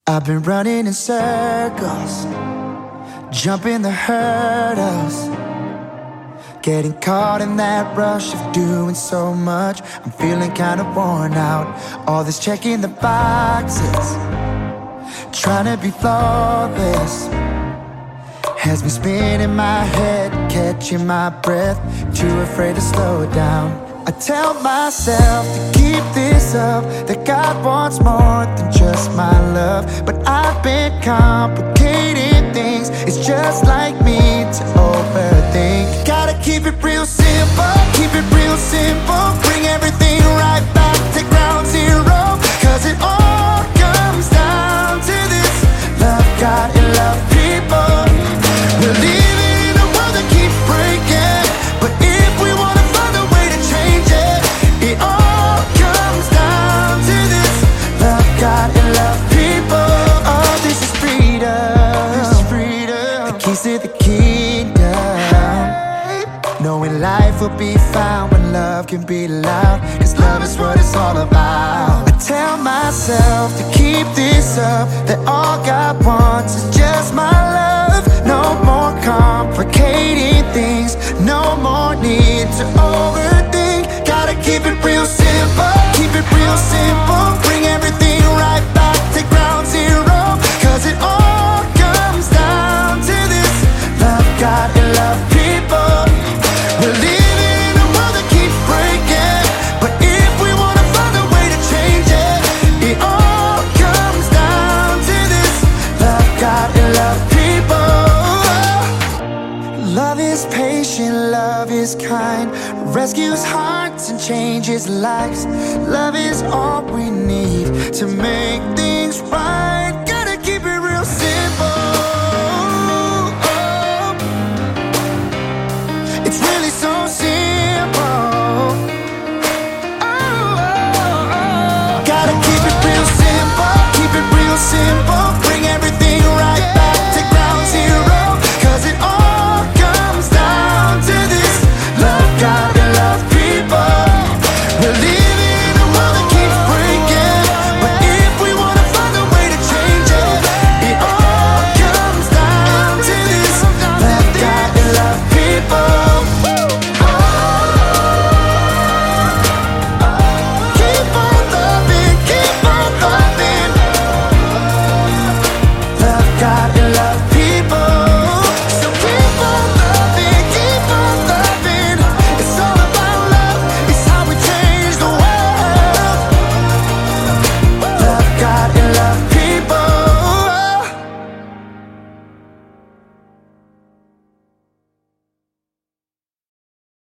I've been running in circles, jumping the hurdles, getting caught in that rush of doing so much. I'm feeling kinda worn out. All this checking the boxes, trying to be flawless, has me spinning my head, catching my breath, too afraid to slow down. I tell myself to keep this up, that God wants more than just my love. But I've been complicating things, it's just like me to overthink. Gotta keep it real simple, keep it real simple, bring everything right back to ground zero. Cause it all comes down to this: love God and love people. We're living in a world that keeps breaking, but if we wanna find a way to change it, it all comes down to this: love God and love people. Oh, this is freedom, this is freedom, the keys to the kingdom. Knowing life will be found when love can be loud, cause love is what it's all about. I tell myself to keep this up, that all God wants is just my love. No more complicating things, no more need to overthink. Gotta keep it real simple, keep it real simple, bring everything right back to ground zero. Cause it all comes down to this: love God and love people. We're living in a world that keeps breaking, but if we wanna find a way to change it, it all comes down to this: love God and love people. Love is patient, love is kind, rescues hearts and changes lives. Love is all we need to make things right.